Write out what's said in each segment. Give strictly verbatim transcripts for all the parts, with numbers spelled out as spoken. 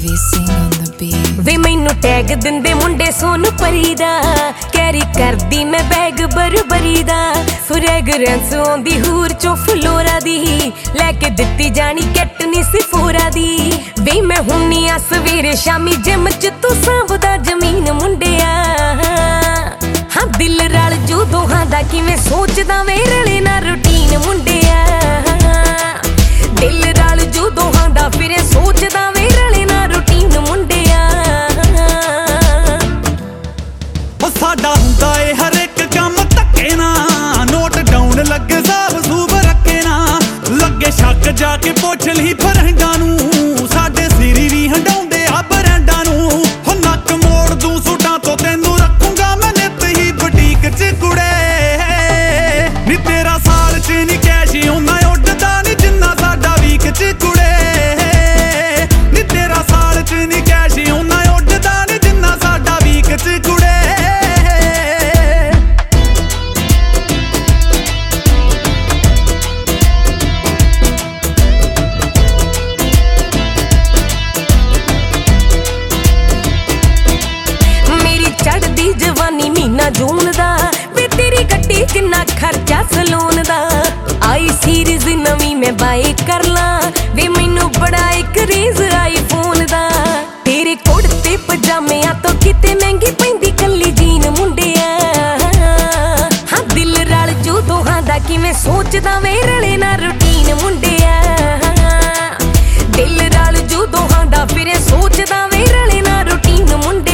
वे मैनू टैग दिंदे मुंडे सोन परी दा कैरी करदी मैं बैग बरबरी दा फ्रैगरेंस आउंदी हूर चो फ्लोरा दी लैके दित्ती जानी कैट नी सिफोरा दी वे मैं हुन्नी आ सवेरे शामी जिम च तू सांभदा जमीन मुंडिया हाँ दिल रल जू दोहां दा किवें सोचदा वे रले ना रूटीन मुंडिया दिल रल जू दोहां दा फिर सोचदा वे रले ना रूटीन मुंडिया साडा हुंदा ए हर एक काम धक्के ना नोट डाउन लगे साब सूब रखे ना लगे शक जाके पुछ ली फ्रेंडां नूं साडे सिरी भी हंडाउंदे आ ब्रांडां नूं हो नक मोड़ दूं सूटां तो तैनूं रखूंगा मैं नित ही बुटीक च कुड़े नी तेरा साल च नी कैश उन्ना उड्डदा नी जिन्ना साडा वीक च कुड़े नी तेरा साल च नी कैश उन्ना उड्डदा नी जिन्ना साडा वीक च कुड़े जवानी मीना जून दा वे तेरी गड्डी किन्ना खर्चा सलून दा आई सीरीज नवी मैं बाई कर ला वे मैनू बड़ा एक क्रेज आई फोन दा तेरे कुड़ते पजामे आ तो किते महंगी पैंदी कल्ली जीन मुंडिया हाँ दिल रल जू दोहां दा किवें सोचदा वे रले ना रूटीन मुंडिया दिल रल जू दोहां दा फिर सोचदा वे रले ना रूटीन मुंडिया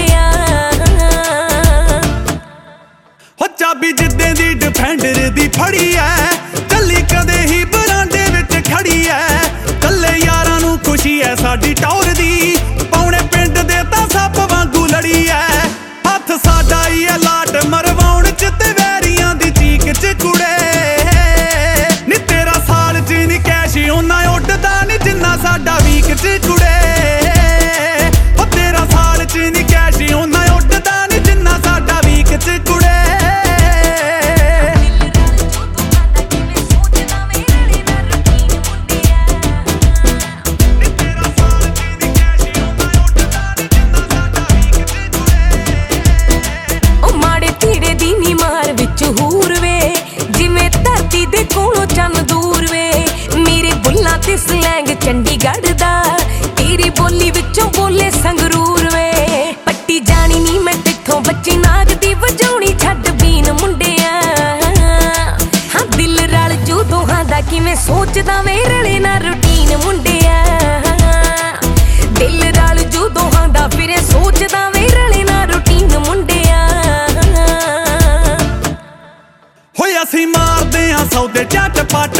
चाबी जिद्दे दी डिफेंडर दी फड़ी है कली कदे ही बरांडे विच खड़ी है कल्ले यारां नूं खुशी है साडी टौर दी पौने पिंड दे तां सप वांगू लड़ी है हथ साडा ही है लाट मरवाउण च ते वैरियां दी चीक च कुड़े नी तेरा साल च नी कैश उन्ना उड्डदा नी जिन्ना साडा वीक च कुड़े ओ तेरा साल च नी कैश उन्ना उड्डदा नी जिन्ना साडा वीक च कुड़े स्लैंग चंडीगढ़ दा तेरी बोली विचों बोले संगरूर वे पट्टी जानी नी मैं तिथों बच्ची नाग दी वजाउणी छड्ड बीन मुंडिया हाँ दिल रल जू दोहां दा किवें सोचदा वे रले ना रूटीन मुंडिया दिल रल जू दोहां दा फिर सोचदा वे रले ना रूटीन मुंडिया होए असीं मारदे आ सौदे झट पट